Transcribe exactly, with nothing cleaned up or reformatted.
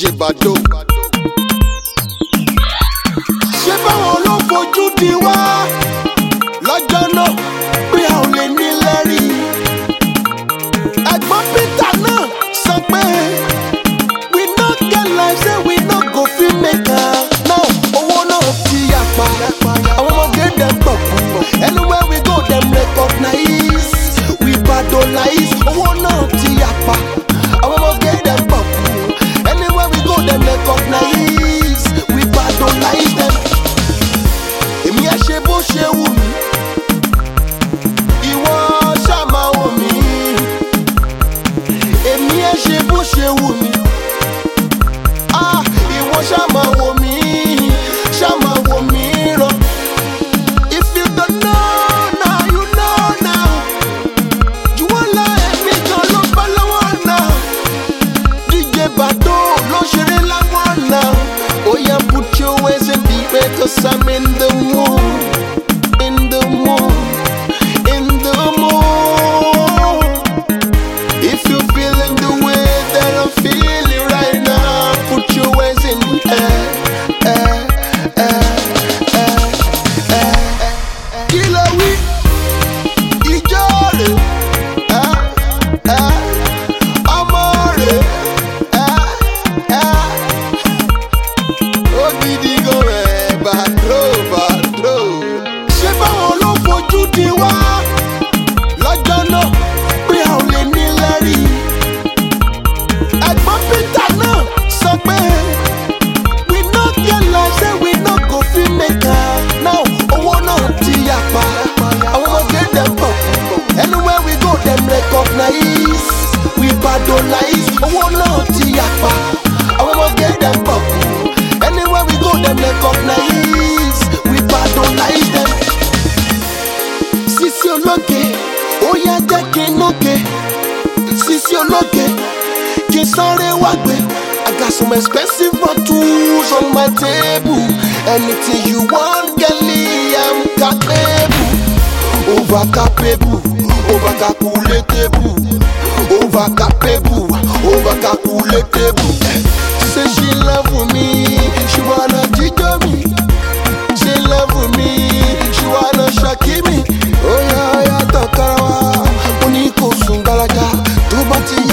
D J Bado. Ṣé báwọn ló fojú di wá lọ́jọ́ náà pé a ò lè ní lẹ́rìí? Ẹ̀gbọ́n Peter náà sọ pé we no get life say we no go fit make am. Now owó náà ti yapa, àwọn ọmọge dem pọ̀ kú. Anywhere we go dem recognize we Badolize. Owó náà ti yapa, àwọn ọmọge dem pọ̀ kú. Anywhere we go dem recognize we Badolize dem. Èmi ẹ ṣe bó ṣe wù mí, ìwọ ṣá máa wò mí. Èmi ẹ ṣe bó ṣe wù mí, ah ìwọ ṣá máa wò mí, ṣá máa wò mí ràn. If you don't know now, you know now. Juwọ́lá ẹ̀mí gan ló bá lọ́wọ́ náà. D J Bado ló ṣeré láwọn náà. Oh yeah, put your ways in the way, 'cause I'm in the mood, in the mood, in the mood. If you're feeling the way that I'm feeling right now, put your ways in the air, air, air, air, air. Kilo we, ijore, ah, ah, amore, ah, ah. Ogidi go eh, Bado, Bado. Ṣé báwọn ló fojú di wá lọ́jọ́ náà pé a ò lè ní lẹ́rìí? Ẹ̀gbọ́n Peter náà sọ pé we no get life say we no go fit make am. Now owó náà ti yapa, àwọn ọmọge dem pọ̀ kú. Anywhere we go dem recognize we Badolize. Owó náà ti yapa, àwọn ọmọge dem pọ̀ kú. Anywhere we go dem recognize we Badolize dem. Sisi ológe, ó yá jẹ́ kí n nóge. Sisi ológe, kí n sáré wá gbé. I got some expensive bottles on my table. Anything you want, girlie, I'm capable. Over capable, over calculatable. Over capable, over calculatable. Say she love me, she wanna jijo me. She love me, she wanna shaki me. Oh yeah, yeah, takarawa, oni ko sungalaja, tu bati